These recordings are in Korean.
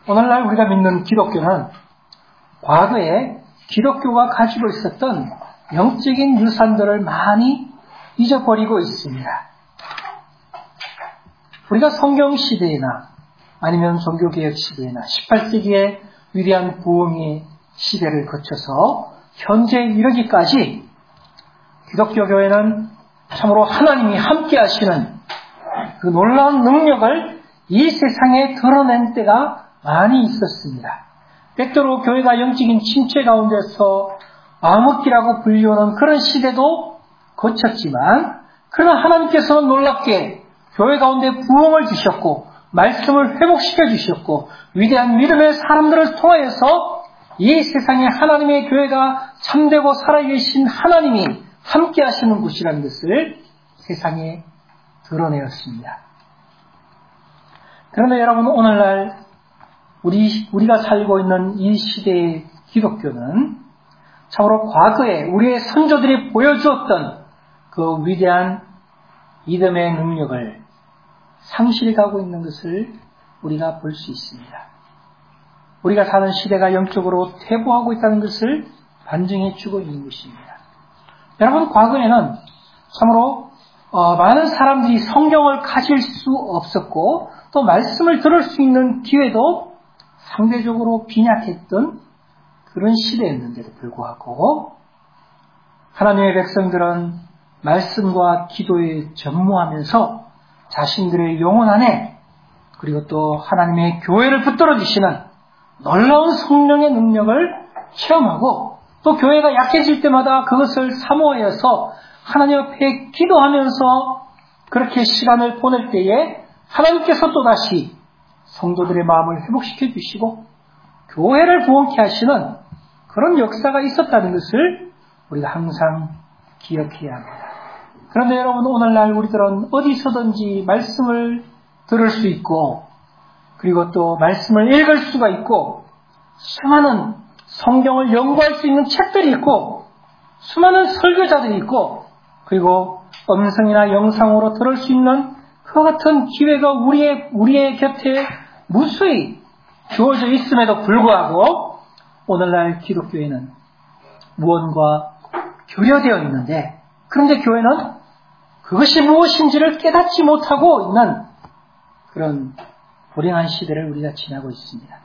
오늘날 우리가 믿는 기독교는 과거에 기독교가 가지고 있었던 영적인 유산들을 많이 잊어버리고 있습니다. 우리가 성경 시대나 아니면 종교개혁 시대나 18세기의 위대한 부흥의 시대를 거쳐서 현재 이르기까지 기독교 교회는 참으로 하나님이 함께 하시는 그 놀라운 능력을 이 세상에 드러낸 때가 많이 있었습니다. 때때로 교회가 영적인 침체 가운데서 암흑기라고 불리우는 그런 시대도 거쳤지만 그러나 하나님께서는 놀랍게 교회 가운데 부흥을 주셨고 말씀을 회복시켜 주셨고 위대한 믿음의 사람들을 통하여서 이 세상에 하나님의 교회가 참되고 살아계신 하나님이 함께 하시는 곳이라는 것을 세상에 드러내었습니다. 그런데 여러분 오늘날 우리가 살고 있는 이 시대의 기독교는 참으로 과거에 우리의 선조들이 보여주었던 그 위대한 믿음의 능력을 상실해가고 있는 것을 우리가 볼 수 있습니다. 우리가 사는 시대가 영적으로 퇴보하고 있다는 것을 반증해 주고 있는 것입니다. 여러분 과거에는 참으로 많은 사람들이 성경을 가질 수 없었고 또 말씀을 들을 수 있는 기회도 상대적으로 빈약했던 그런 시대였는데도 불구하고 하나님의 백성들은 말씀과 기도에 전무하면서 자신들의 영혼 안에 그리고 또 하나님의 교회를 붙들어 주시는 놀라운 성령의 능력을 체험하고 또 교회가 약해질 때마다 그것을 사모하여서 하나님 앞에 기도하면서 그렇게 시간을 보낼 때에 하나님께서 또다시 성도들의 마음을 회복시켜 주시고 교회를 부흥케 하시는 그런 역사가 있었다는 것을 우리가 항상 기억해야 합니다. 그런데 여러분 오늘날 우리들은 어디서든지 말씀을 들을 수 있고 그리고 또 말씀을 읽을 수가 있고 수많은 성경을 연구할 수 있는 책들이 있고 수많은 설교자들이 있고 그리고 음성이나 영상으로 들을 수 있는 그와 같은 기회가 우리의 곁에 무수히 주어져 있음에도 불구하고 오늘날 기독교회는 무언가 교려되어 있는데 그런데 교회는 그것이 무엇인지를 깨닫지 못하고 있는 그런 불행한 시대를 우리가 지나고 있습니다.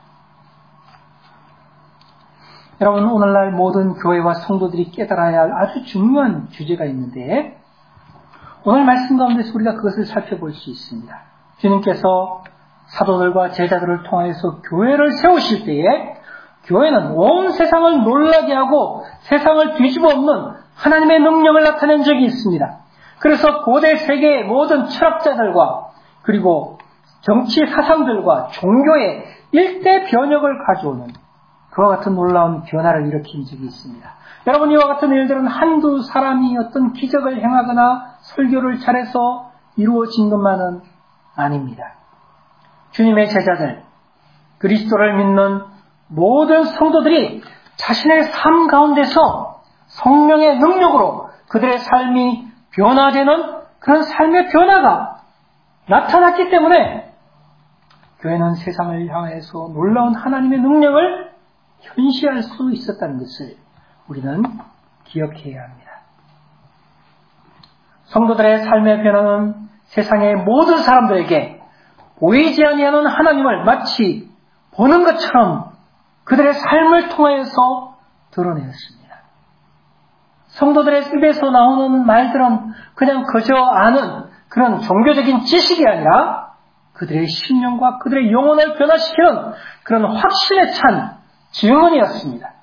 여러분 오늘날 모든 교회와 성도들이 깨달아야 할 아주 중요한 주제가 있는데 오늘 말씀 가운데서 우리가 그것을 살펴볼 수 있습니다. 주님께서 사도들과 제자들을 통해서 교회를 세우실 때에 교회는 온 세상을 놀라게 하고 세상을 뒤집어 엎는 하나님의 능력을 나타낸 적이 있습니다. 그래서 고대 세계의 모든 철학자들과 그리고 정치 사상들과 종교의 일대 변혁을 가져오는 그와 같은 놀라운 변화를 일으킨 적이 있습니다. 여러분 이와 같은 일들은 한두 사람이 어떤 기적을 행하거나 설교를 잘해서 이루어진 것만은 아닙니다. 주님의 제자들, 그리스도를 믿는 모든 성도들이 자신의 삶 가운데서 성령의 능력으로 그들의 삶이 변화되는 그런 삶의 변화가 나타났기 때문에 교회는 세상을 향해서 놀라운 하나님의 능력을 현시할 수 있었다는 것을 우리는 기억해야 합니다. 성도들의 삶의 변화는 세상의 모든 사람들에게 보이지 아니하는 하나님을 마치 보는 것처럼 그들의 삶을 통하여서 드러내었습니다. 성도들의 입에서 나오는 말들은 그냥 그저 아는 그런 종교적인 지식이 아니라 그들의 심령과 그들의 영혼을 변화시키는 그런 확신에 찬 증언이었습니다.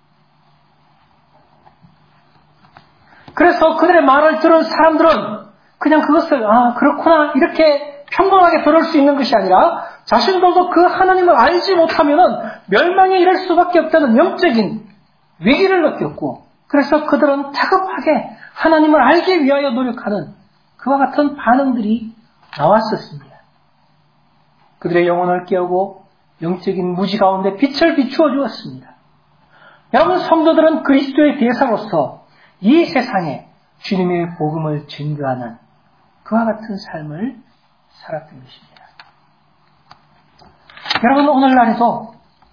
그래서 그들의 말을 들은 사람들은 그냥 그것을 그렇구나 이렇게 평범하게 들을 수 있는 것이 아니라 자신들도 그 하나님을 알지 못하면 멸망에 이를 수밖에 없다는 영적인 위기를 느꼈고 그래서 그들은 다급하게 하나님을 알기 위하여 노력하는 그와 같은 반응들이 나왔었습니다. 그들의 영혼을 깨우고 영적인 무지 가운데 빛을 비추어 주었습니다. 여러분 성도들은 그리스도의 대사로서 이 세상에 주님의 복음을 증거하는 그와 같은 삶을 살았던 것입니다. 여러분, 오늘날에도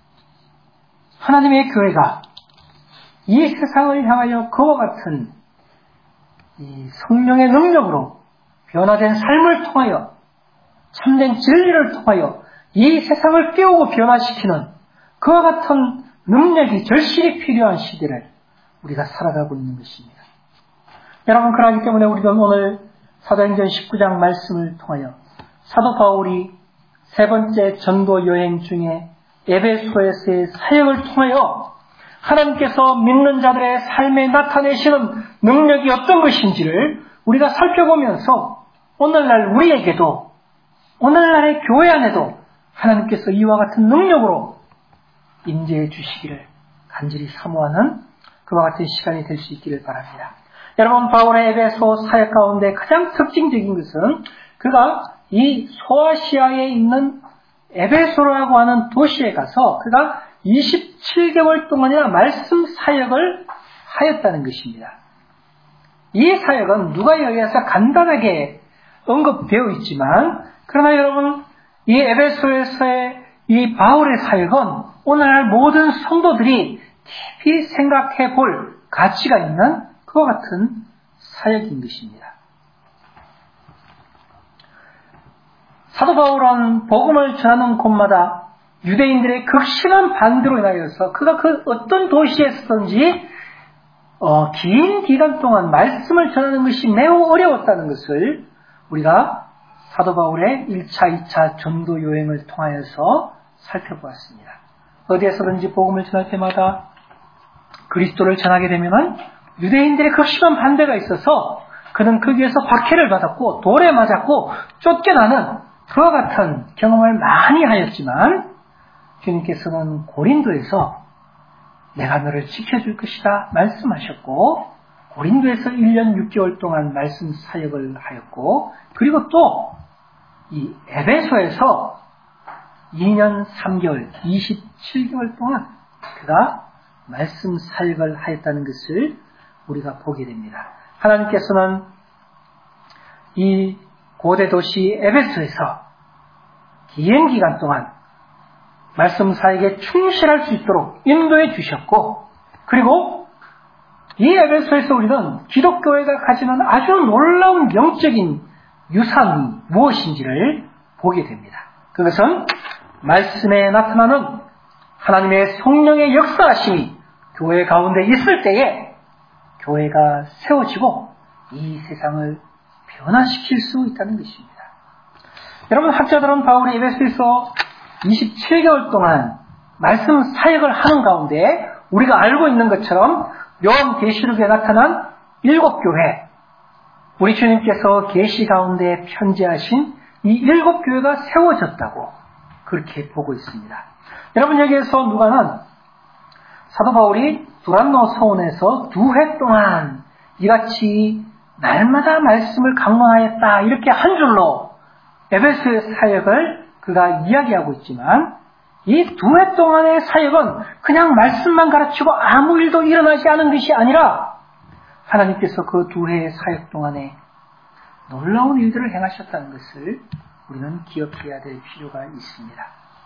하나님의 교회가 이 세상을 향하여 그와 같은 이 성령의 능력으로 변화된 삶을 통하여 참된 진리를 통하여 이 세상을 깨우고 변화시키는 그와 같은 능력이 절실히 필요한 시대를 우리가 살아가고 있는 것입니다. 여러분, 그러기 때문에 우리는 오늘 사도행전 19장 말씀을 통하여 사도 바울이 세 번째 전도 여행 중에 에베소에서의 사역을 통하여 하나님께서 믿는 자들의 삶에 나타내시는 능력이 어떤 것인지를 우리가 살펴보면서 오늘날 우리에게도, 오늘날의 교회 안에도 하나님께서 이와 같은 능력으로 임재해 주시기를 간절히 사모하는 그와 같은 시간이 될 수 있기를 바랍니다. 여러분, 바울의 에베소 사역 가운데 가장 특징적인 것은 그가 이 소아시아에 있는 에베소라고 하는 도시에 가서 그가 27개월 동안이나 말씀 사역을 하였다는 것입니다. 이 사역은 누가에 의해서 간단하게 언급되어 있지만, 그러나 여러분, 이 에베소에서의 이 바울의 사역은 오늘날 모든 성도들이 깊이 생각해 볼 가치가 있는 그와 같은 사역인 것입니다. 사도 바울은 복음을 전하는 곳마다 유대인들의 극심한 반대로 인하여서 그가 그 어떤 도시에 있었든지 긴 기간 동안 말씀을 전하는 것이 매우 어려웠다는 것을 우리가 사도 바울의 1차, 2차 전도 여행을 통하여서 살펴보았습니다. 어디에서든지 복음을 전할 때마다 그리스도를 전하게 되면 유대인들의 극심한 반대가 있어서 그는 거기에서 박해를 받았고 돌에 맞았고 쫓겨나는 그와 같은 경험을 많이 하였지만, 주님께서는 고린도에서 내가 너를 지켜줄 것이다 말씀하셨고, 고린도에서 1년 6개월 동안 말씀 사역을 하였고, 그리고 또 이 에베소에서 2년 3개월 27개월 동안 그가 말씀 사역을 하였다는 것을 우리가 보게 됩니다. 하나님께서는 이 고대 도시 에베소에서 긴 기간 동안 말씀 사역에 충실할 수 있도록 인도해 주셨고, 그리고 이 에베소에서 우리는 기독교회가 가지는 아주 놀라운 영적인 유산이 무엇인지를 보게 됩니다. 그것은 말씀에 나타나는 하나님의 성령의 역사하심이 교회 가운데 있을 때에 교회가 세워지고 이 세상을 변화시킬 수 있다는 것입니다. 여러분, 학자들은 바울이 에베소에서 27개월 동안 말씀 사역을 하는 가운데 우리가 알고 있는 것처럼 요한계시록에 나타난 7교회, 우리 주님께서 계시 가운데 편지하신 이 7교회가 세워졌다고 그렇게 보고 있습니다. 여러분, 여기에서 누가는 사도 바울이 두란노 서원에서 2해 동안 이같이 날마다 말씀을 강론하였다 이렇게 한 줄로 에베소의 사역을 그가 이야기하고 있지만, 이 2해 동안의 사역은 그냥 말씀만 가르치고 아무 일도 일어나지 않은 것이 아니라 하나님께서 그 2해의 사역 동안에 놀라운 일들을 행하셨다는 것을 우리는 기억해야 될 필요가 있습니다.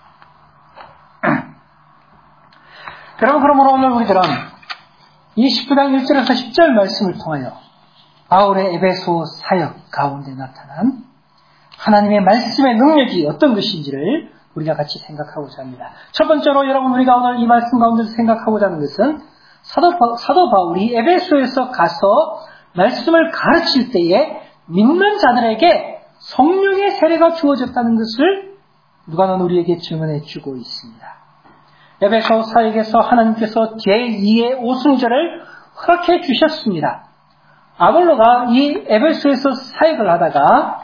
여러분, 그러므로 오늘 우리들은 이 19장 1절에서 10절 말씀을 통하여 바울의 에베소 사역 가운데 나타난 하나님의 말씀의 능력이 어떤 것인지를 우리가 같이 생각하고자 합니다. 첫 번째로 여러분, 우리가 오늘 이 말씀 가운데서 생각하고자 하는 것은 사도 바울이 에베소에서 가서 말씀을 가르칠 때에 믿는 자들에게 성령의 세례가 주어졌다는 것을 누가는 우리에게 증언해 주고 있습니다. 에베소 사역에서 하나님께서 제2의 오순절을 허락해 주셨습니다. 아볼로가 이 에베소에서 사역을 하다가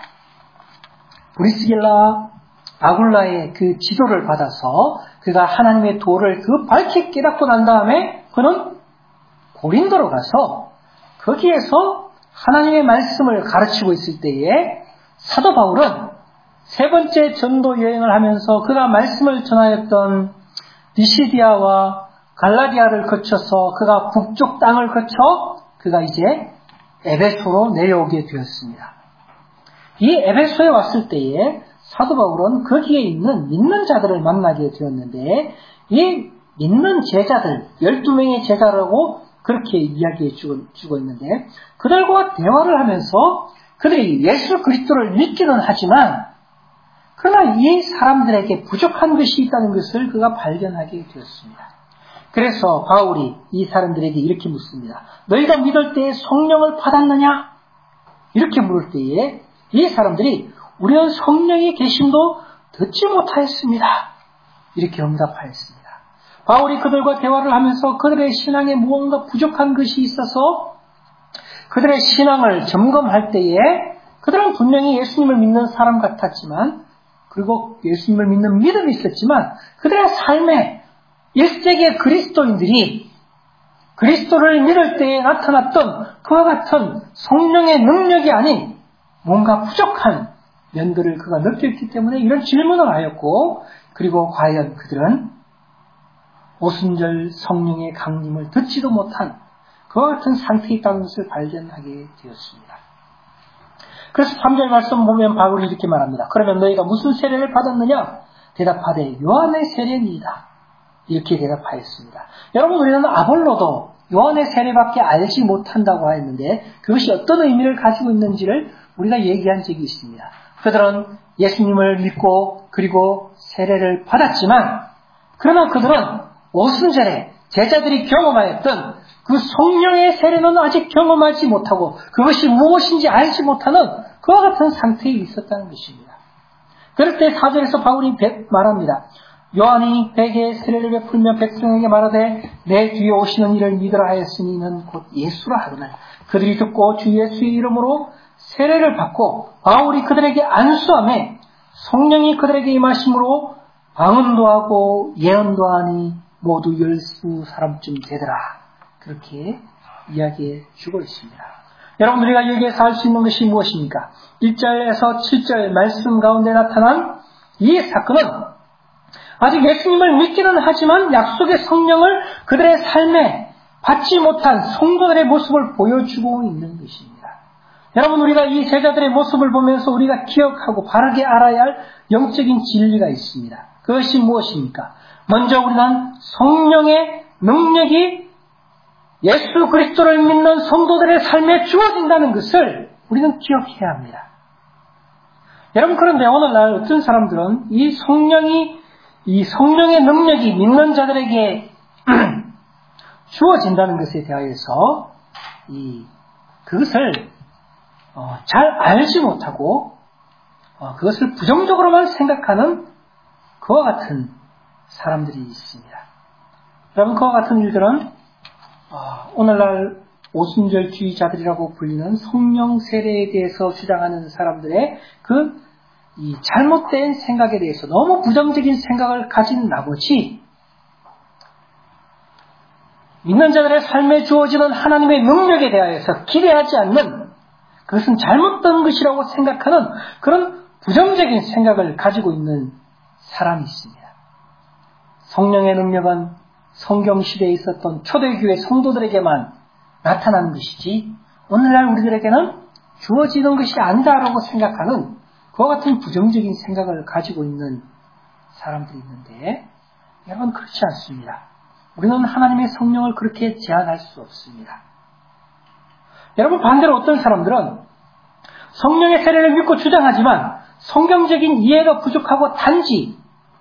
브리스길라 아굴라의 그 지도를 받아서 그가 하나님의 도를 그 밝게 깨닫고 난 다음에 그는 고린도로 가서 거기에서 하나님의 말씀을 가르치고 있을 때에 사도 바울은 세 번째 전도 여행을 하면서 그가 말씀을 전하였던 비시디아와 갈라디아를 거쳐서 그가 북쪽 땅을 거쳐 그가 이제 에베소로 내려오게 되었습니다. 이 에베소에 왔을 때에 사도 바울은 거기에 있는 믿는 자들을 만나게 되었는데 이 믿는 제자들, 12명의 제자라고 그렇게 이야기해 주고 있는데 그들과 대화를 하면서 그들이 예수 그리스도를 믿기는 하지만 그러나 이 사람들에게 부족한 것이 있다는 것을 그가 발견하게 되었습니다. 그래서 바울이 이 사람들에게 이렇게 묻습니다. 너희가 믿을 때에 성령을 받았느냐? 이렇게 물을 때에 이 사람들이 우리는 성령의 계심도 듣지 못하였습니다. 이렇게 응답하였습니다. 바울이 그들과 대화를 하면서 그들의 신앙에 무언가 부족한 것이 있어서 그들의 신앙을 점검할 때에 그들은 분명히 예수님을 믿는 사람 같았지만 그리고 예수님을 믿는 믿음이 있었지만 그들의 삶에 1세기의 그리스도인들이 그리스도를 믿을 때에 나타났던 그와 같은 성령의 능력이 아닌 뭔가 부족한 면들을 그가 느꼈기 때문에 이런 질문을 하였고 그리고 과연 그들은 오순절 성령의 강림을 듣지도 못한 그와 같은 상태에 있다는 것을 발견하게 되었습니다. 그래서 3절 말씀 보면 바울이 이렇게 말합니다. 그러면 너희가 무슨 세례를 받았느냐? 대답하되 요한의 세례니이다. 이렇게 대답하였습니다. 여러분 우리는 아볼로도 요한의 세례밖에 알지 못한다고 하였는데 그것이 어떤 의미를 가지고 있는지를 우리가 얘기한 적이 있습니다. 그들은 예수님을 믿고 그리고 세례를 받았지만 그러나 그들은 오순절에 제자들이 경험하였던 그 성령의 세례는 아직 경험하지 못하고 그것이 무엇인지 알지 못하는 그와 같은 상태에 있었다는 것입니다. 그럴 때 4절에서 바울이 말합니다. 요한이 백의 세례를 베풀며 백성에게 말하되 내 뒤에 오시는 이를 믿으라 하였으니 이는 곧 예수라 하거늘 그들이 듣고 주 예수의 이름으로 세례를 받고 바울이 그들에게 안수하며 성령이 그들에게 임하심으로 방언도 하고 예언도 하니 모두 10사람쯤 되더라. 그렇게 이야기해 주고 있습니다. 여러분 우리가 여기에서 알 수 있는 것이 무엇입니까? 1절에서 7절 말씀 가운데 나타난 이 사건은 아직 예수님을 믿기는 하지만 약속의 성령을 그들의 삶에 받지 못한 성도들의 모습을 보여주고 있는 것입니다. 여러분 우리가 이 제자들의 모습을 보면서 우리가 기억하고 바르게 알아야 할 영적인 진리가 있습니다. 그것이 무엇입니까? 먼저 우리는 성령의 능력이 예수 그리스도를 믿는 성도들의 삶에 주어진다는 것을 우리는 기억해야 합니다. 여러분 그런데 오늘날 어떤 사람들은 이 성령의 능력이 믿는 자들에게 주어진다는 것에 대하여서 그것을 잘 알지 못하고 그것을 부정적으로만 생각하는 그와 같은 사람들이 있습니다. 여러분 그와 같은 일들은 오늘날 오순절주의자들이라고 불리는 성령 세례에 대해서 주장하는 사람들의 이 잘못된 생각에 대해서 너무 부정적인 생각을 가진 나머지 믿는 자들의 삶에 주어지는 하나님의 능력에 대하여서 기대하지 않는 그것은 잘못된 것이라고 생각하는 그런 부정적인 생각을 가지고 있는 사람이 있습니다. 성령의 능력은 성경시대에 있었던 초대교회 성도들에게만 나타나는 것이지 오늘날 우리들에게는 주어지는 것이 아니다라고 생각하는 그와 같은 부정적인 생각을 가지고 있는 사람들이 있는데 여러분 그렇지 않습니다. 우리는 하나님의 성령을 그렇게 제한할 수 없습니다. 여러분 반대로 어떤 사람들은 성령의 세례를 믿고 주장하지만 성경적인 이해가 부족하고 단지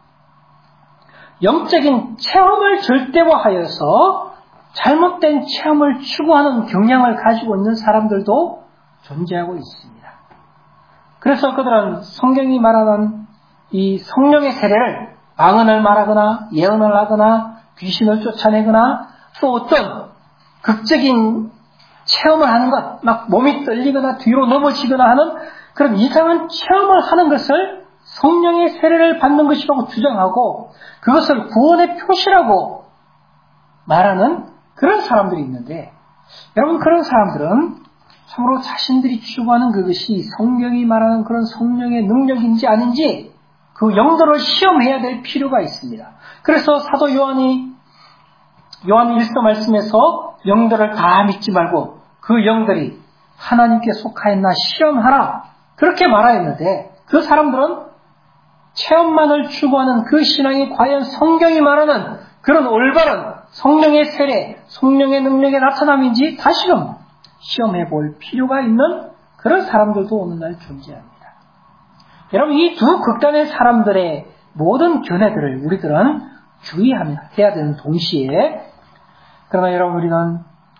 영적인 체험을 절대화하여서 잘못된 체험을 추구하는 경향을 가지고 있는 사람들도 존재하고 있습니다. 그래서 그들은 성경이 말하는 이 성령의 세례를 방언을 말하거나 예언을 하거나 귀신을 쫓아내거나 또 어떤 극적인 체험을 하는 것, 막 몸이 떨리거나 뒤로 넘어지거나 하는 그런 이상한 체험을 하는 것을 성령의 세례를 받는 것이라고 주장하고 그것을 구원의 표시라고 말하는 그런 사람들이 있는데 여러분 그런 사람들은 참으로 자신들이 추구하는 그것이 성경이 말하는 그런 성령의 능력인지 아닌지 그 영도를 시험해야 될 필요가 있습니다. 그래서 사도 요한 1서 말씀에서 영들을 다 믿지 말고 그 영들이 하나님께 속하였나 시험하라 그렇게 말하였는데 그 사람들은 체험만을 추구하는 그 신앙이 과연 성경이 말하는 그런 올바른 성령의 세례, 성령의 능력의 나타남인지 다시금 시험해 볼 필요가 있는 그런 사람들도 오늘날 존재합니다. 여러분, 이 두 극단의 사람들의 모든 견해들을 우리들은 주의해야 되는 동시에, 그러나 여러분, 우리는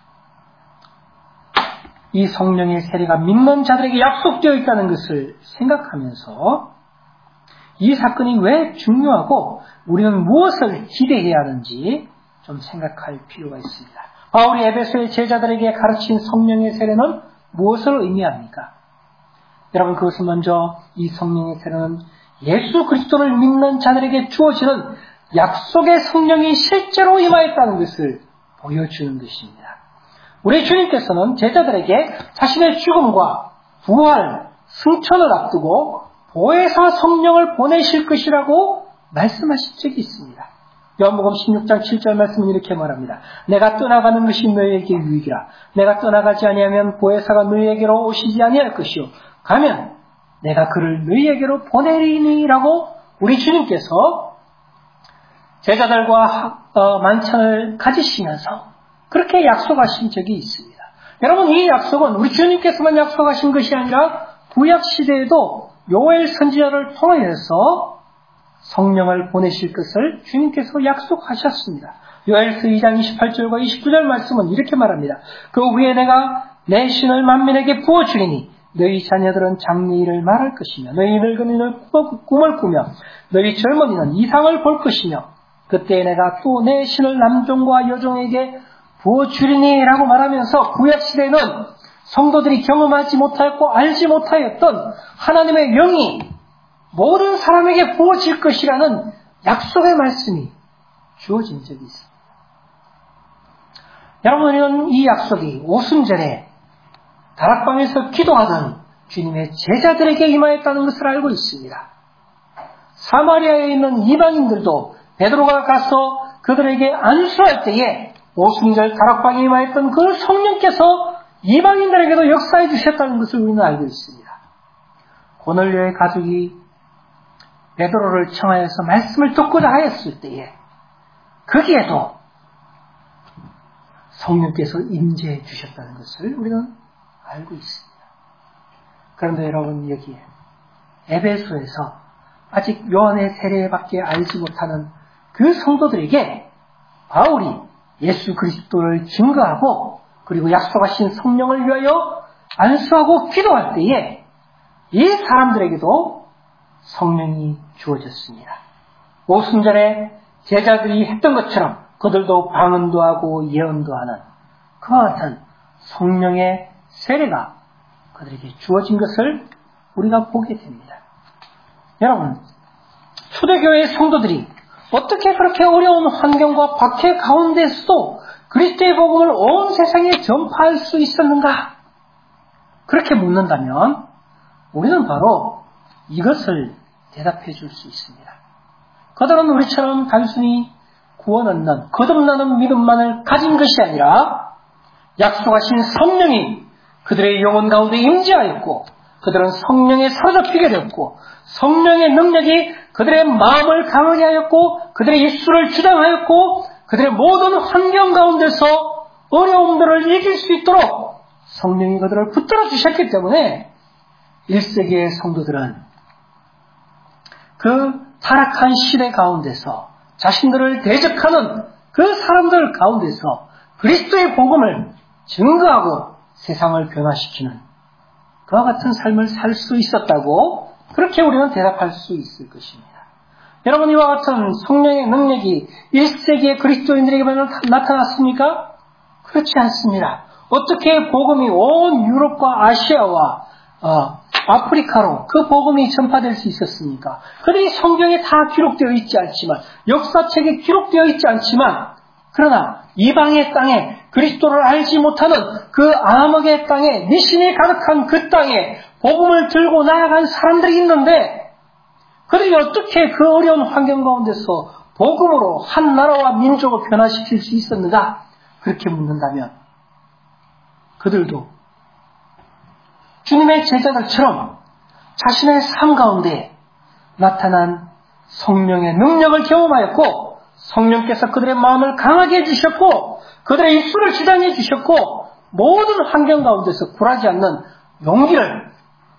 이 성령의 세례가 믿는 자들에게 약속되어 있다는 것을 생각하면서 이 사건이 왜 중요하고 우리는 무엇을 기대해야 하는지 좀 생각할 필요가 있습니다. 바울이 에베소의 제자들에게 가르친 성령의 세례는 무엇을 의미합니까? 여러분, 그것은 먼저 이 성령의 세례는 예수 그리스도를 믿는 자들에게 주어지는 약속의 성령이 실제로 임하였다는 것을 보여주는 것입니다. 우리 주님께서는 제자들에게 자신의 죽음과 부활, 승천을 앞두고 보혜사 성령을 보내실 것이라고 말씀하신 적이 있습니다. 요한복음 16장 7절 말씀은 이렇게 말합니다. 내가 떠나가는 것이 너희에게 유익이라. 내가 떠나가지 아니하면 보혜사가 너희에게로 오시지 아니할 것이요. 가면 내가 그를 너희에게로 보내리니라고 우리 주님께서 제자들과 만찬을 가지시면서 그렇게 약속하신 적이 있습니다. 여러분, 이 약속은 우리 주님께서만 약속하신 것이 아니라 구약 시대에도 요엘 선지자를 통해서 성령을 보내실 것을 주님께서 약속하셨습니다. 요엘서 2장 28절과 29절 말씀은 이렇게 말합니다. 그 후에 내가 내 신을 만민에게 부어주리니 너희 자녀들은 장래일을 말할 것이며 너희 늙은이는 꿈을 꾸며 너희 젊은이는 이상을 볼 것이며 그때 내가 또 내 신을 남종과 여종에게 부어주리니 라고 말하면서 구약시대에는 성도들이 경험하지 못하였고 알지 못하였던 하나님의 영이 모든 사람에게 부어질 것이라는 약속의 말씀이 주어진 적이 있습니다. 여러분은 이 약속이 오순절에 다락방에서 기도하던 주님의 제자들에게 임하였다는 것을 알고 있습니다. 사마리아에 있는 이방인들도 베드로가 가서 그들에게 안수할 때에 오순절 다락방에 임하였던 그 성령께서 이방인들에게도 역사해 주셨다는 것을 우리는 알고 있습니다. 고넬료의 가족이 베드로를 청하여서 말씀을 듣고자 하였을 때에 거기에도 성령께서 임재해 주셨다는 것을 우리는 알고 있습니다. 그런데 여러분, 여기에 에베소에서 아직 요한의 세례밖에 알지 못하는 그 성도들에게 바울이 예수 그리스도를 증거하고 그리고 약속하신 성령을 위하여 안수하고 기도할 때에 이 사람들에게도 성령이 주어졌습니다. 오순절에 제자들이 했던 것처럼 그들도 방언도 하고 예언도 하는 그와 같은 성령의 세례가 그들에게 주어진 것을 우리가 보게 됩니다. 여러분, 초대교회의 성도들이 어떻게 그렇게 어려운 환경과 박해 가운데서도 그리스도의 복음을 온 세상에 전파할 수 있었는가? 그렇게 묻는다면 우리는 바로 이것을 대답해 줄 수 있습니다. 그들은 우리처럼 단순히 구원 얻는 거듭나는 믿음만을 가진 것이 아니라 약속하신 성령이 그들의 영혼 가운데 임재하였고 그들은 성령에 사로잡히게 되었고 성령의 능력이 그들의 마음을 강하게 하였고 그들의 입술을 주장하였고 그들의 모든 환경 가운데서 어려움들을 이길 수 있도록 성령이 그들을 붙들어 주셨기 때문에 1세기의 성도들은 그 타락한 시대 가운데서 자신들을 대적하는 그 사람들 가운데서 그리스도의 복음을 증거하고 세상을 변화시키는 그와 같은 삶을 살 수 있었다고 그렇게 우리는 대답할 수 있을 것입니다. 여러분, 이와 같은 성령의 능력이 1세기의 그리스도인들에게만 나타났습니까? 그렇지 않습니다. 어떻게 복음이 온 유럽과 아시아와 아프리카로 그 복음이 전파될 수 있었습니까? 그들이 성경에 다 기록되어 있지 않지만 역사책에 기록되어 있지 않지만 그러나 이방의 땅에 그리스도를 알지 못하는 그 암흑의 땅에 미신이 가득한 그 땅에 복음을 들고 나아간 사람들이 있는데 그들이 어떻게 그 어려운 환경 가운데서 복음으로 한 나라와 민족을 변화시킬 수 있었는가? 그렇게 묻는다면 그들도 주님의 제자들처럼 자신의 삶 가운데 나타난 성령의 능력을 경험하였고 성령께서 그들의 마음을 강하게 해주셨고 그들의 입술을 지장해 주셨고 모든 환경 가운데서 굴하지 않는 용기를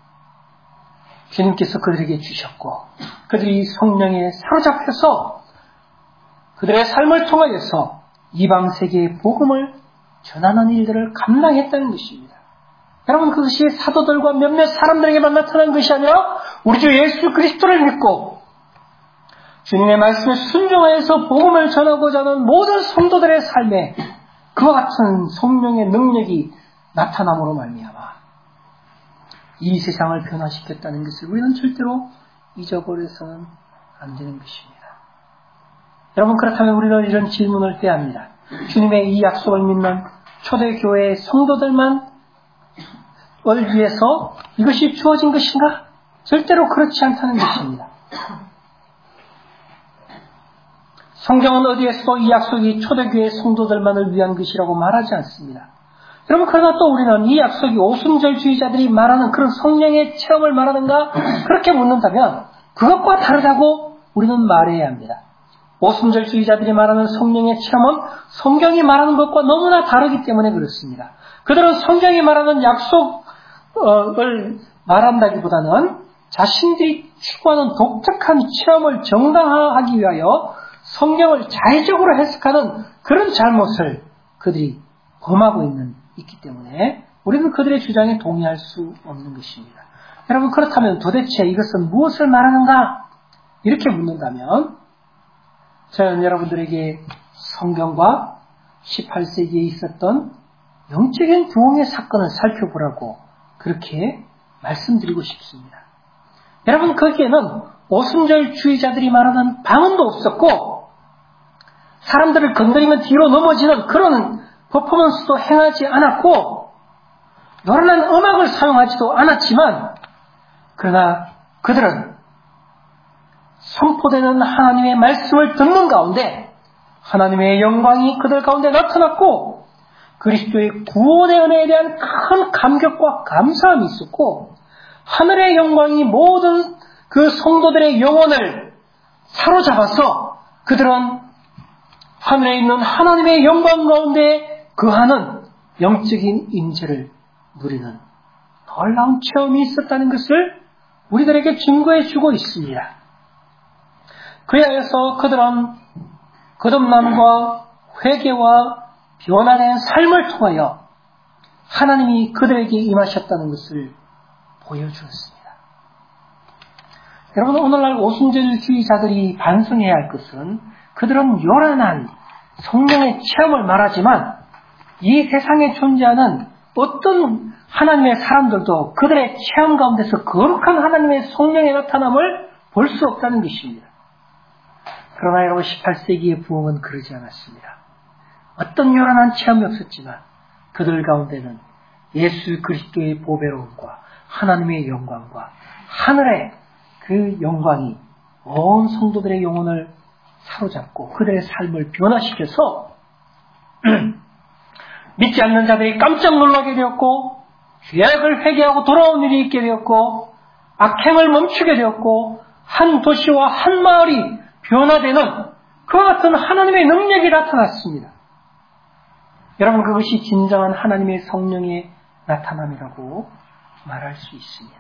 주님께서 그들에게 주셨고 그들이 성령에 사로잡혀서 그들의 삶을 통하여서 이방 세계의 복음을 전하는 일들을 감당했다는 것입니다. 여러분 그것이 사도들과 몇몇 사람들에게만 나타난 것이 아니라 우리 주 예수 그리스도를 믿고 주님의 말씀에 순종하여서 복음을 전하고자 하는 모든 성도들의 삶에 그와 같은 성령의 능력이 나타남으로 말미암아 이 세상을 변화시켰다는 것을 우리는 절대로 잊어버려서는 안 되는 것입니다. 여러분 그렇다면 우리는 이런 질문을 해야 합니다. 주님의 이 약속을 믿는 초대교회의 성도들만 을 위해서 이것이 주어진 것인가? 절대로 그렇지 않다는 것입니다. 성경은 어디에서도 이 약속이 초대교회 성도들만을 위한 것이라고 말하지 않습니다. 여러분 그러나 또 우리는 이 약속이 오순절주의자들이 말하는 그런 성령의 체험을 말하는가? 그렇게 묻는다면 그것과 다르다고 우리는 말해야 합니다. 오순절주의자들이 말하는 성령의 체험은 성경이 말하는 것과 너무나 다르기 때문에 그렇습니다. 그들은 성경이 말하는 약속을 말한다기보다는 자신들이 추구하는 독특한 체험을 정당화하기 위하여 성경을 자의적으로 해석하는 그런 잘못을 그들이 범하고 있기 때문에 우리는 그들의 주장에 동의할 수 없는 것입니다. 여러분 그렇다면 도대체 이것은 무엇을 말하는가? 이렇게 묻는다면 저는 여러분들에게 성경과 18세기에 있었던 영적인 부흥의 사건을 살펴보라고 그렇게 말씀드리고 싶습니다. 여러분 거기에는 오순절주의자들이 말하는 방언도 없었고 사람들을 건드리면 뒤로 넘어지는 그런 퍼포먼스도 행하지 않았고 노련한 음악을 사용하지도 않았지만 그러나 그들은 선포되는 하나님의 말씀을 듣는 가운데 하나님의 영광이 그들 가운데 나타났고 그리스도의 구원의 은혜에 대한 큰 감격과 감사함이 있었고 하늘의 영광이 모든 그 성도들의 영혼을 사로잡아서 그들은 하늘에 있는 하나님의 영광 가운데 거하는 영적인 임재를 누리는 놀라운 체험이 있었다는 것을 우리들에게 증거해 주고 있습니다. 그에 의해서 그들은 거듭남과 회개와 변화된 삶을 통하여 하나님이 그들에게 임하셨다는 것을 보여주었습니다. 여러분 오늘날 오순절주의자들이 반성해야 할 것은 그들은 요란한 성령의 체험을 말하지만 이 세상에 존재하는 어떤 하나님의 사람들도 그들의 체험 가운데서 거룩한 하나님의 성령의 나타남을 볼 수 없다는 것입니다. 그러나 여러분 18세기의 부흥은 그러지 않았습니다. 어떤 요란한 체험이 없었지만 그들 가운데는 예수 그리스도의 보배로움과 하나님의 영광과 하늘의 그 영광이 온 성도들의 영혼을 사로잡고 그들의 삶을 변화시켜서 믿지 않는 자들이 깜짝 놀라게 되었고 죄악을 회개하고 돌아온 일이 있게 되었고 악행을 멈추게 되었고 한 도시와 한 마을이 변화되는 그와 같은 하나님의 능력이 나타났습니다. 여러분 그것이 진정한 하나님의 성령의 나타남이라고 말할 수 있습니다.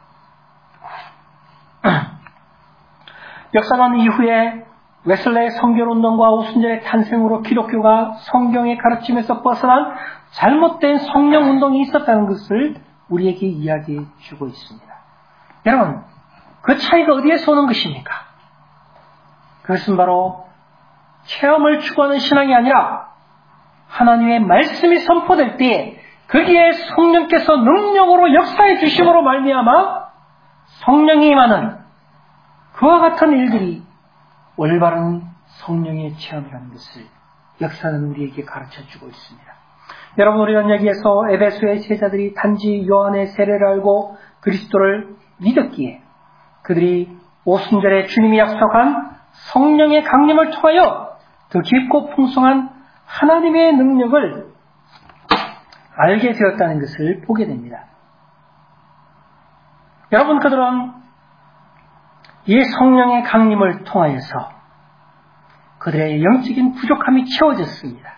역사는 이후에 웨슬레의 성결운동과 오순절의 탄생으로 기독교가 성경의 가르침에서 벗어난 잘못된 성령운동이 있었다는 것을 우리에게 이야기해 주고 있습니다. 여러분 그 차이가 어디에서 오는 것입니까? 그것은 바로 체험을 추구하는 신앙이 아니라 하나님의 말씀이 선포될 때에 거기에 성령께서 능력으로 역사해 주심으로 말미암아 성령이 임하는 그와 같은 일들이 올바른 성령의 체험이라는 것을 역사는 우리에게 가르쳐주고 있습니다. 여러분 우리는 여기에서 에베소의 제자들이 단지 요한의 세례를 알고 그리스도를 믿었기에 그들이 오순절에 주님이 약속한 성령의 강림을 통하여 더 깊고 풍성한 하나님의 능력을 알게 되었다는 것을 보게 됩니다. 여러분 그들은 이 성령의 강림을 통하여서 그들의 영적인 부족함이 채워졌습니다.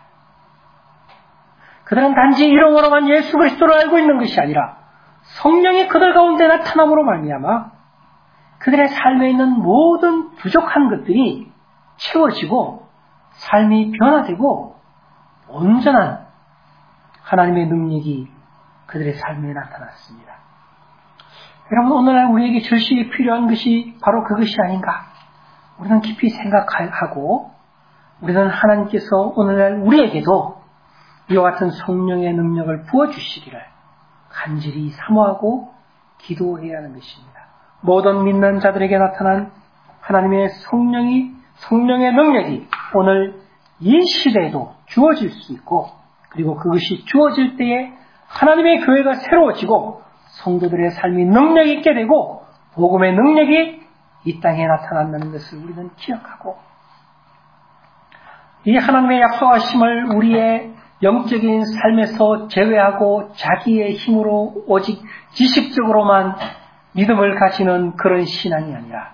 그들은 단지 이름으로만 예수 그리스도를 알고 있는 것이 아니라 성령이 그들 가운데 나타남으로 말미암아 그들의 삶에 있는 모든 부족한 것들이 채워지고 삶이 변화되고 온전한 하나님의 능력이 그들의 삶에 나타났습니다. 여러분, 오늘날 우리에게 절실히 필요한 것이 바로 그것이 아닌가? 우리는 깊이 생각하고 우리는 하나님께서 오늘날 우리에게도 이와 같은 성령의 능력을 부어주시기를 간절히 사모하고 기도해야 하는 것입니다. 모든 믿는 자들에게 나타난 하나님의 성령의 능력이 오늘 이 시대에도 주어질 수 있고, 그리고 그것이 주어질 때에 하나님의 교회가 새로워지고 성도들의 삶이 능력 있게 되고 복음의 능력이 이 땅에 나타난다는 것을 우리는 기억하고, 이 하나님의 약속하심을 우리의 영적인 삶에서 제외하고 자기의 힘으로 오직 지식적으로만 믿음을 가지는 그런 신앙이 아니라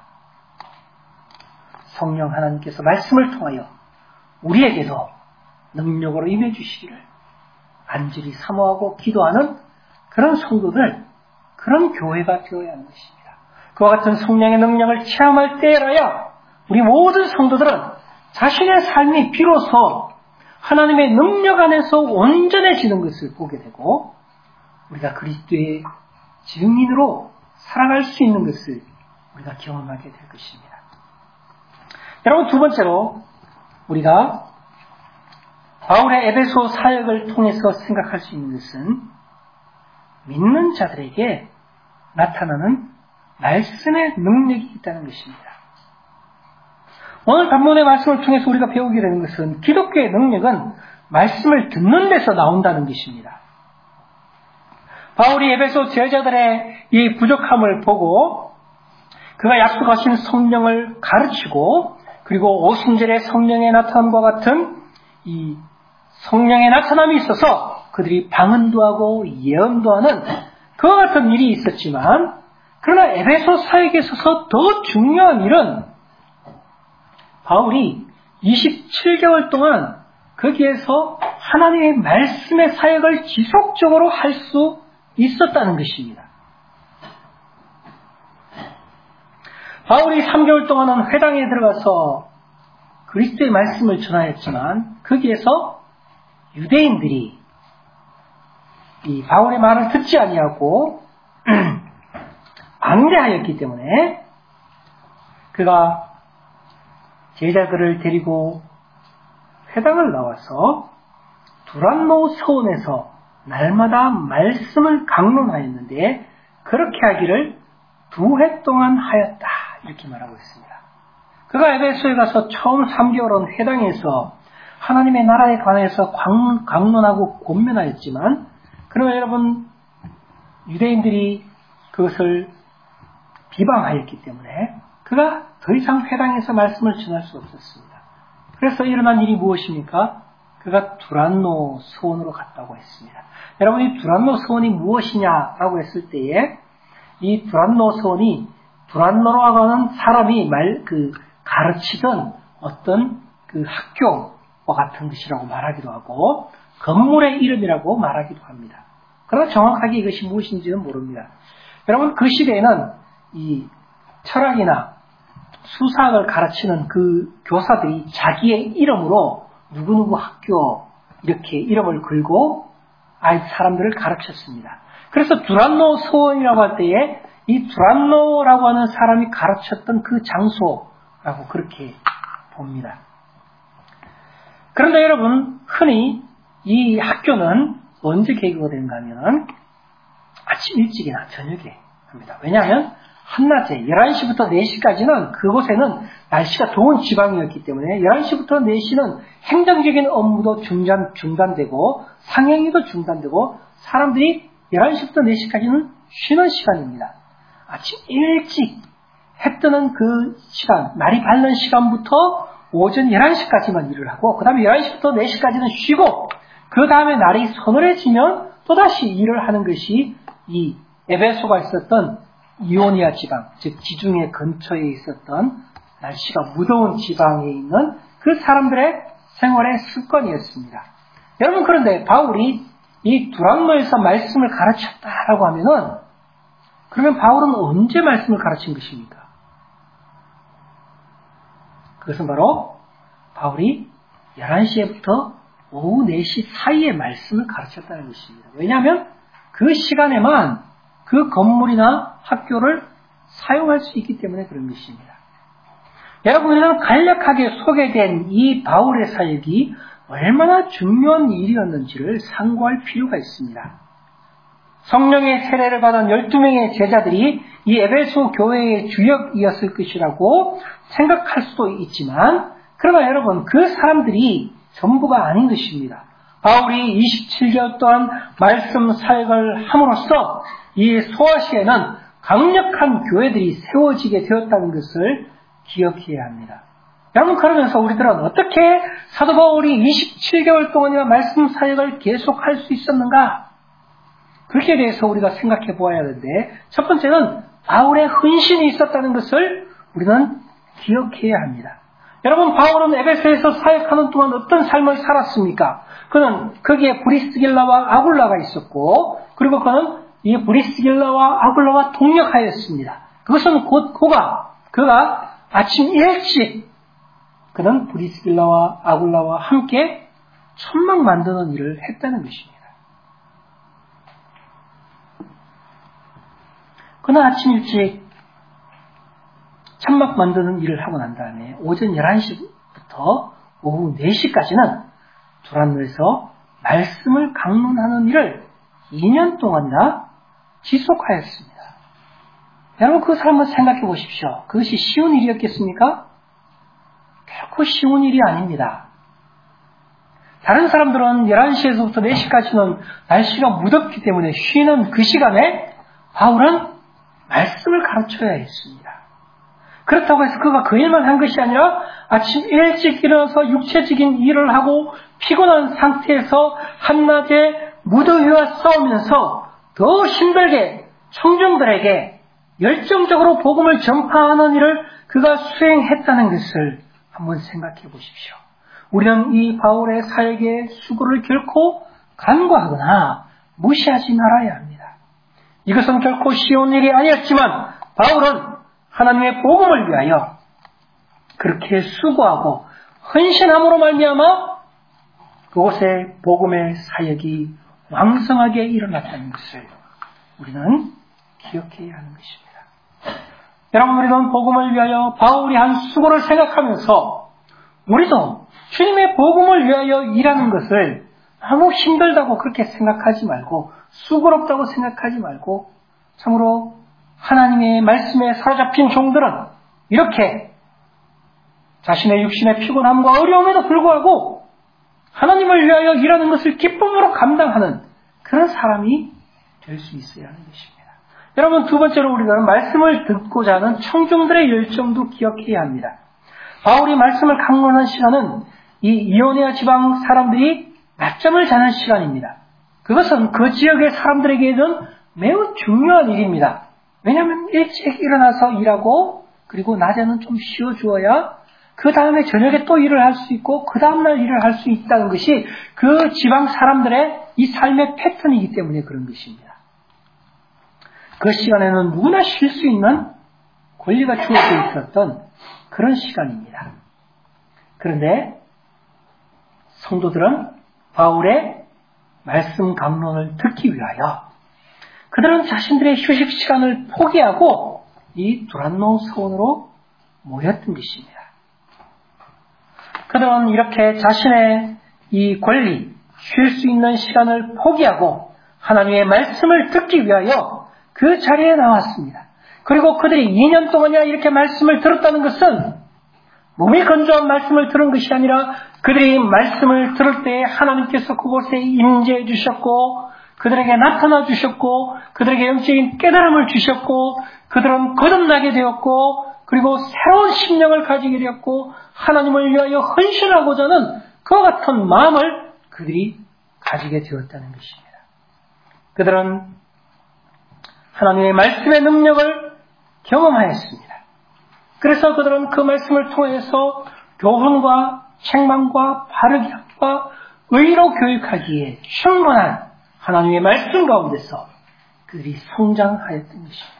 성령 하나님께서 말씀을 통하여 우리에게도 능력으로 임해 주시기를 간절히 사모하고 기도하는 그런 성도들, 그런 교회가 되어야 하는 것입니다. 그와 같은 성령의 능력을 체험할 때라야 우리 모든 성도들은 자신의 삶이 비로소 하나님의 능력 안에서 온전해지는 것을 보게 되고 우리가 그리스도의 증인으로 살아갈 수 있는 것을 우리가 경험하게 될 것입니다. 여러분, 두 번째로 우리가 바울의 에베소 사역을 통해서 생각할 수 있는 것은 믿는 자들에게 나타나는 말씀의 능력이 있다는 것입니다. 오늘 본문의 말씀을 통해서 우리가 배우게 되는 것은 기독교의 능력은 말씀을 듣는 데서 나온다는 것입니다. 바울이 에베소 제자들의 이 부족함을 보고 그가 약속하신 성령을 가르치고, 그리고 오순절의 성령의 나타남과 같은 이 성령의 나타남이 있어서 그들이 방언도 하고 예언도 하는 그와 같은 일이 있었지만, 그러나 에베소 사역에 있어서 더 중요한 일은 바울이 27개월 동안 거기에서 하나님의 말씀의 사역을 지속적으로 할 수 있었다는 것입니다. 바울이 3개월 동안은 회당에 들어가서 그리스도의 말씀을 전하였지만 거기에서 유대인들이 이 바울의 말을 듣지 아니하고 앙대하였기 때문에 그가 제자들을 데리고 회당을 나와서 두란노 서원에서 날마다 말씀을 강론하였는데 그렇게 하기를 2해 동안 하였다, 이렇게 말하고 있습니다. 그가 에베소에 가서 처음 3개월은 회당에서 하나님의 나라에 관해서 강론하고 권면하였지만, 그러나 여러분, 유대인들이 그것을 비방하였기 때문에 그가 더 이상 회당에서 말씀을 전할 수 없었습니다. 그래서 일어난 일이 무엇입니까? 그가 두란노 서원으로 갔다고 했습니다. 여러분, 이 두란노 서원이 무엇이냐라고 했을 때에 이 두란노 서원이 두란노라고 하는 사람이 가르치던 어떤 그 학교와 같은 것이라고 말하기도 하고 건물의 이름이라고 말하기도 합니다. 그러나 정확하게 이것이 무엇인지는 모릅니다. 여러분, 그 시대에는 이 철학이나 수사학을 가르치는 그 교사들이 자기의 이름으로 누구누구 학교 이렇게 이름을 걸고 사람들을 가르쳤습니다. 그래서 두란노 서원이라고 할 때에 이 두란노라고 하는 사람이 가르쳤던 그 장소라고 그렇게 봅니다. 그런데 여러분, 흔히 이 학교는 언제 개교가 되는가 하면 아침 일찍이나 저녁에 합니다. 왜냐하면 한낮에 11시부터 4시까지는 그곳에는 날씨가 더운 지방이었기 때문에 11시부터 4시는 행정적인 업무도 중단되고 상행위도 중단되고 사람들이 11시부터 4시까지는 쉬는 시간입니다. 아침 일찍 해 뜨는 그 시간, 날이 밝는 시간부터 오전 11시까지만 일을 하고 그 다음에 11시부터 4시까지는 쉬고 그 다음에 날이 서늘해지면 또다시 일을 하는 것이 이 에베소가 있었던 이오니아 지방, 즉 지중해 근처에 있었던 날씨가 무더운 지방에 있는 그 사람들의 생활의 습관이었습니다. 여러분, 그런데 바울이 이 두란노에서 말씀을 가르쳤다라고 하면은, 그러면 바울은 언제 말씀을 가르친 것입니까? 그것은 바로 바울이 11시에부터 오후 4시 사이에 말씀을 가르쳤다는 것입니다. 왜냐하면 그 시간에만 그 건물이나 학교를 사용할 수 있기 때문에 그런 것입니다. 여러분은 간략하게 소개된 이 바울의 사역이 얼마나 중요한 일이었는지를 상고할 필요가 있습니다. 성령의 세례를 받은 12명의 제자들이 이 에베소 교회의 주역이었을 것이라고 생각할 수도 있지만, 그러나 여러분, 그 사람들이 전부가 아닌 것입니다. 바울이 27개월 동안 말씀 사역을 함으로써 이 소아시아에는 강력한 교회들이 세워지게 되었다는 것을 기억해야 합니다. 여러분, 그러면서 우리들은 어떻게 사도 바울이 27개월 동안이나 말씀 사역을 계속할 수 있었는가? 그렇게 대해서 우리가 생각해 보아야 하는데, 첫 번째는 바울의 헌신이 있었다는 것을 우리는 기억해야 합니다. 여러분, 바울은 에베소에서 사역하는 동안 어떤 삶을 살았습니까? 그는 거기에 브리스길라와 아굴라가 있었고, 그리고 그는 이 브리스길라와 아굴라와 동역하였습니다. 그것은 곧 그가 아침 일찍 그는 브리스길라와 아굴라와 함께 천막 만드는 일을 했다는 것입니다. 그는 아침 일찍 천막 만드는 일을 하고 난 다음에 오전 11시부터 오후 4시까지는 두란노에서 말씀을 강론하는 일을 2년 동안이나 지속하였습니다. 여러분, 그 사람을 생각해 보십시오. 그것이 쉬운 일이었겠습니까? 결코 쉬운 일이 아닙니다. 다른 사람들은 11시에서부터 4시까지는 날씨가 무덥기 때문에 쉬는 그 시간에 바울은 말씀을 가르쳐야 했습니다. 그렇다고 해서 그가 그 일만 한 것이 아니라 아침 일찍 일어나서 육체적인 일을 하고 피곤한 상태에서 한낮에 무더위와 싸우면서 더 힘들게 청중들에게 열정적으로 복음을 전파하는 일을 그가 수행했다는 것을 한번 생각해 보십시오. 우리는 이 바울의 사역의 수고를 결코 간과하거나 무시하지 말아야 합니다. 이것은 결코 쉬운 일이 아니었지만 바울은 하나님의 복음을 위하여 그렇게 수고하고 헌신함으로 말미암아 그곳에 복음의 사역이 왕성하게 일어났다는 것을 우리는 기억해야 하는 것입니다. 여러분, 우리는 복음을 위하여 바울이 한 수고를 생각하면서 우리도 주님의 복음을 위하여 일하는 것을 너무 힘들다고 그렇게 생각하지 말고, 수고롭다고 생각하지 말고, 참으로 하나님의 말씀에 사로잡힌 종들은 이렇게 자신의 육신의 피곤함과 어려움에도 불구하고 하나님을 위하여 일하는 것을 기쁨으로 감당하는 그런 사람이 될 수 있어야 하는 것입니다. 여러분, 두 번째로 우리는 말씀을 듣고자 하는 청중들의 열정도 기억해야 합니다. 바울이 말씀을 강론한 시간은 이 이오니아 지방 사람들이 낮잠을 자는 시간입니다. 그것은 그 지역의 사람들에게는 매우 중요한 일입니다. 왜냐하면 일찍 일어나서 일하고 그리고 낮에는 좀 쉬어주어야 그 다음에 저녁에 또 일을 할 수 있고 그 다음날 일을 할 수 있다는 것이 그 지방 사람들의 이 삶의 패턴이기 때문에 그런 것입니다. 그 시간에는 누구나 쉴 수 있는 권리가 주어져 있었던 그런 시간입니다. 그런데 성도들은 바울의 말씀 강론을 듣기 위하여 그들은 자신들의 휴식 시간을 포기하고 이 두란노 서원으로 모였던 것입니다. 그들은 이렇게 자신의 이 권리, 쉴 수 있는 시간을 포기하고 하나님의 말씀을 듣기 위하여 그 자리에 나왔습니다. 그리고 그들이 2년 동안이나 이렇게 말씀을 들었다는 것은 몸이 건조한 말씀을 들은 것이 아니라 그들이 말씀을 들을 때 하나님께서 그곳에 임재해 주셨고 그들에게 나타나 주셨고 그들에게 영적인 깨달음을 주셨고 그들은 거듭나게 되었고 그리고 새로운 심령을 가지게 되었고 하나님을 위하여 헌신하고자 하는 그와 같은 마음을 그들이 가지게 되었다는 것입니다. 그들은 하나님의 말씀의 능력을 경험하였습니다. 그래서 그들은 그 말씀을 통해서 교훈과 책망과 바르게 함과 의로 교육하기에 충분한 하나님의 말씀 가운데서 그들이 성장하였던 것입니다.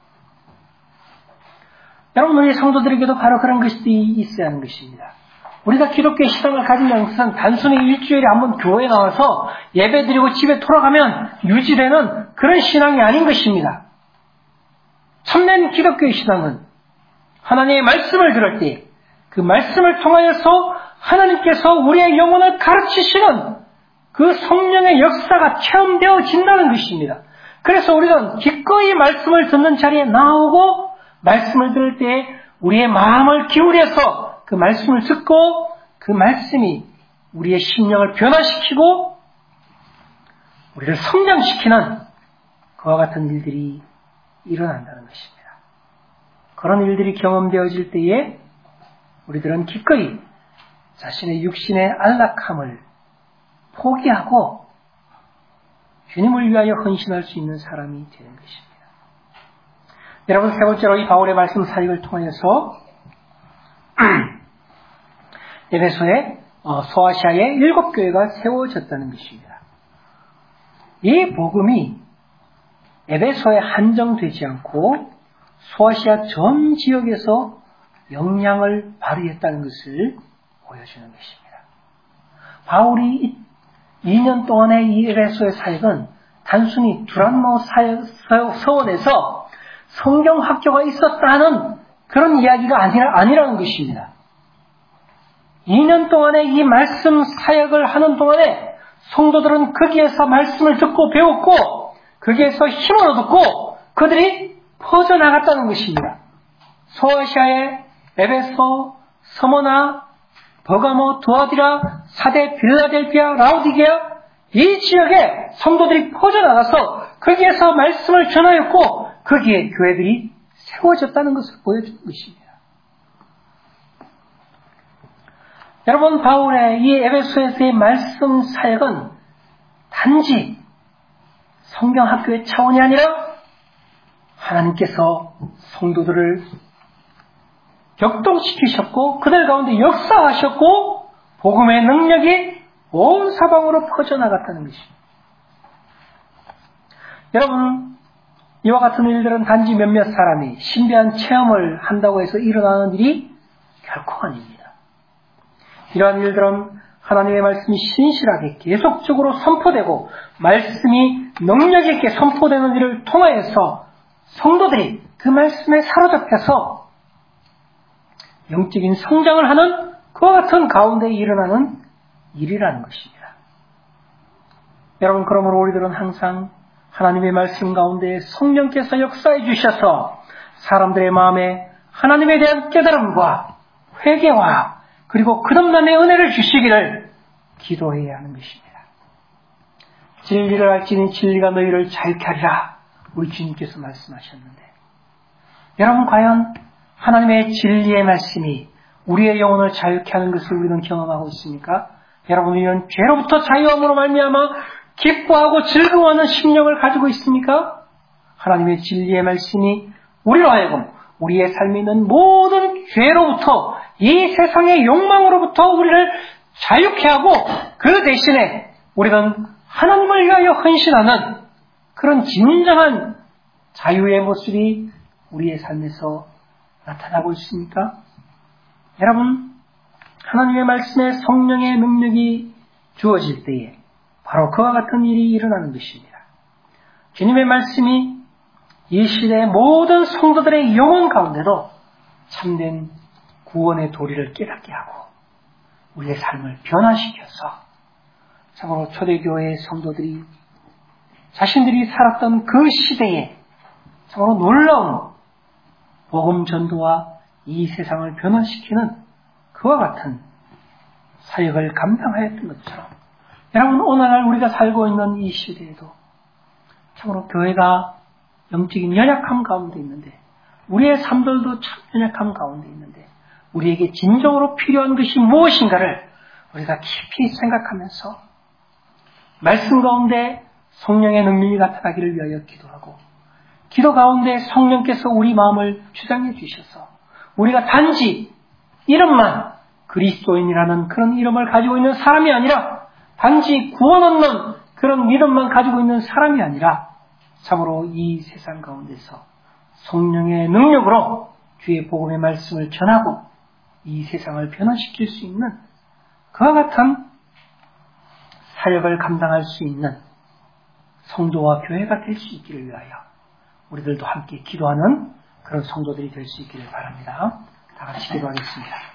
여러분, 우리 성도들에게도 바로 그런 것이 있어야 하는 것입니다. 우리가 기독교의 신앙을 가진다는 것은 단순히 일주일에 한번 교회에 나와서 예배드리고 집에 돌아가면 유지되는 그런 신앙이 아닌 것입니다. 참된 기독교의 신앙은 하나님의 말씀을 들을 때 그 말씀을 통하여서 하나님께서 우리의 영혼을 가르치시는 그 성령의 역사가 체험되어진다는 것입니다. 그래서 우리는 기꺼이 말씀을 듣는 자리에 나오고 말씀을 들을 때 우리의 마음을 기울여서 그 말씀을 듣고 그 말씀이 우리의 심령을 변화시키고 우리를 성장시키는 그와 같은 일들이 일어난다는 것입니다. 그런 일들이 경험되어질 때에 우리들은 기꺼이 자신의 육신의 안락함을 포기하고 주님을 위하여 헌신할 수 있는 사람이 되는 것입니다. 여러분, 세 번째로 이 바울의 말씀 사역을 통해서 에베소의 소아시아의 7교회가 세워졌다는 것입니다. 이 복음이 에베소에 한정되지 않고 소아시아 전 지역에서 영향을 발휘했다는 것을 보여주는 것입니다. 바울이 2년 동안의 이 에베소의 사역은 단순히 두란노 서원에서 성경학교가 있었다는 그런 이야기가 아니라는 것입니다. 2년 동안의 이 말씀 사역을 하는 동안에 성도들은 거기에서 말씀을 듣고 배웠고 거기에서 힘을 얻었고 그들이 퍼져나갔다는 것입니다. 소아시아의 에베소, 서머나, 버가모, 두아디라, 사대, 빌라델피아, 라우디게아 이 지역에 성도들이 퍼져나가서 거기에서 말씀을 전하였고 거기에 교회들이 세워졌다는 것을 보여주는 것입니다. 여러분, 바울의 이 에베소에서의 말씀 사역은 단지 성경학교의 차원이 아니라 하나님께서 성도들을 격동시키셨고 그들 가운데 역사하셨고 복음의 능력이 온 사방으로 퍼져나갔다는 것입니다. 여러분, 이와 같은 일들은 단지 몇몇 사람이 신비한 체험을 한다고 해서 일어나는 일이 결코 아닙니다. 이러한 일들은 하나님의 말씀이 신실하게 계속적으로 선포되고 말씀이 능력 있게 선포되는 일을 통하여서 성도들이 그 말씀에 사로잡혀서 영적인 성장을 하는 그와 같은 가운데 일어나는 일이라는 것입니다. 여러분, 그러므로 우리들은 항상 하나님의 말씀 가운데 성령께서 역사해 주셔서 사람들의 마음에 하나님에 대한 깨달음과 회개와 그리고 거듭남의 은혜를 주시기를 기도해야 하는 것입니다. 진리를 알지니 진리가 너희를 자유케 하리라 우리 주님께서 말씀하셨는데 여러분, 과연 하나님의 진리의 말씀이 우리의 영혼을 자유케 하는 것을 우리는 경험하고 있습니까? 여러분, 우리는 죄로부터 자유함으로 말미암아 기뻐하고 즐거워하는 심령을 가지고 있습니까? 하나님의 진리의 말씀이 우리로 하여금 우리의 삶에 있는 모든 죄로부터 이 세상의 욕망으로부터 우리를 자유케 하고 그 대신에 우리는 하나님을 위하여 헌신하는 그런 진정한 자유의 모습이 우리의 삶에서 나타나고 있습니까? 여러분, 하나님의 말씀에 성령의 능력이 주어질 때에 바로 그와 같은 일이 일어나는 것입니다. 주님의 말씀이 이 시대의 모든 성도들의 영혼 가운데도 참된 구원의 도리를 깨닫게 하고 우리의 삶을 변화시켜서 참으로 초대교회의 성도들이 자신들이 살았던 그 시대에 참으로 놀라운 복음 전도와 이 세상을 변화시키는 그와 같은 사역을 감당하였던 것처럼 여러분, 오늘날 우리가 살고 있는 이 시대에도 참으로 교회가 영적인 연약함 가운데 있는데 우리의 삶들도 참 연약함 가운데 있는데 우리에게 진정으로 필요한 것이 무엇인가를 우리가 깊이 생각하면서 말씀 가운데 성령의 능력이 나타나기를 위하여 기도하고 기도 가운데 성령께서 우리 마음을 주장해 주셔서 우리가 단지 이름만 그리스도인이라는 그런 이름을 가지고 있는 사람이 아니라 단지 구원 얻는 그런 믿음만 가지고 있는 사람이 아니라 참으로 이 세상 가운데서 성령의 능력으로 주의 복음의 말씀을 전하고 이 세상을 변화시킬 수 있는 그와 같은 사역을 감당할 수 있는 성도와 교회가 될 수 있기를 위하여 우리들도 함께 기도하는 그런 성도들이 될 수 있기를 바랍니다. 다 같이 기도하겠습니다.